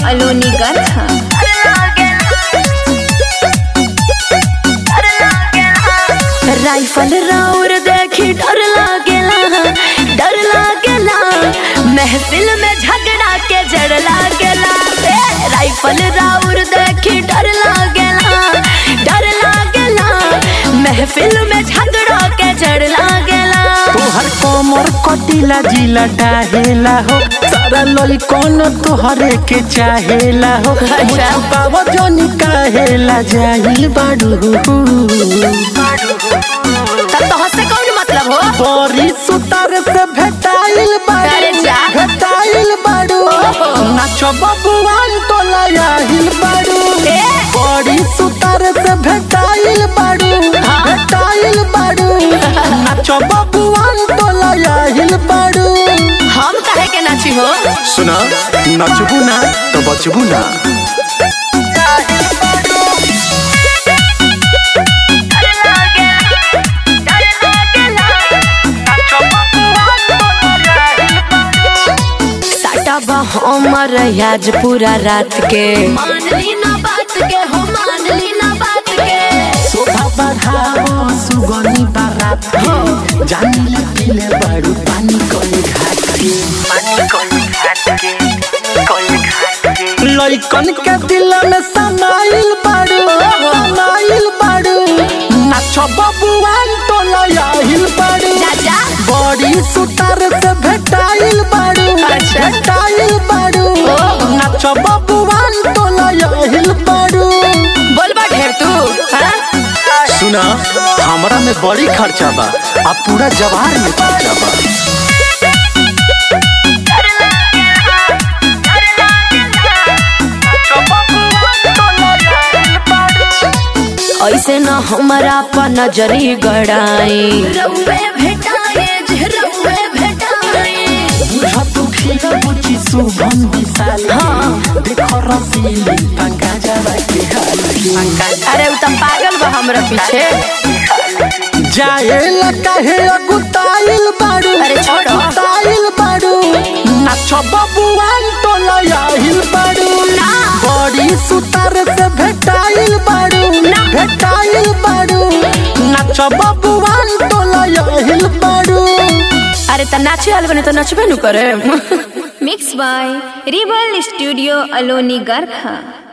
Aloni Garkha. Rifle राउर देखी डर लागेला, डर लागेला, महफिल में झगड़ा के जड़ लागेला। राइफल राउर देखी डर लागेला, डर लागेला, महफिल में झगड़ा के जड़ लागेला। तोहर कोमर कटिला जिला डाहेला हो, सारा लोई कौन तोहरे के चाहेला हो। बाबा जोनी काहेला जाहिल बाड़ू, तोहर से कौन मतलब हो? बड़ी सुतार से भेटाइल बाड़ू, भेटाइल बाड़ू, नाचो बबुआन तो लायाहिल बाड़ू। बड़ी सुतार से भेटाइल बाड़ू, भेटाइल बाड़ू, नाचो बबुआन तो लायाहिल बाड़ू। हम काहे के नाची हो? सुना, नचबू ना तो बचबू ना। हमर आज पूरा रात के मान ली ना बात के हो, मान ली ना बात के। शोभा बढ़ाओ सुगनी बारात के, जानी ले बाड़ू पानी कोई घाट के, पानी कोई घाट के, कोई घाट के। लइकन के दिल में समाइल बाड़ू, समाइल बाड़ू, नाचो बबुआन तो लायाहिल बाड़ू। बड़ी सुतार से भेटाइल बाड़ू, भेटाइल बाड़ू, नाचो बबुआन तो लायाहिल बाड़ू। बोलबा ढेर तू, हाँ? सुना, हमरा में बड़ी खर्चा बा, आ पूरा जवार में खर्चा बा। ऐसे न हमारा पर नजरी गड़ाई, रउए भेटाए जे रउए भेटाए। बुझा तू खीरा बुची सुगन विशाल, हाँ देखो रसीली पंगा जावा के हाल के। अरे उ त पागल बा हमरा पीछे। जाएला काहे अगुताइल बाड़ू, अरे छोड़ो, अगुताइल बाड़ू, नाचो बबुआन तो लायाहिल बाड़ू। बड़ी सुतार से भेटाइल बाड़ू, भेटाइल बाड़ू, नाचो बबुआन तो लायाहिल बाड़ू। अरे त नाचे वाले बने तो नचबे नु करे। Mix by rebel studio Aloni Garkha.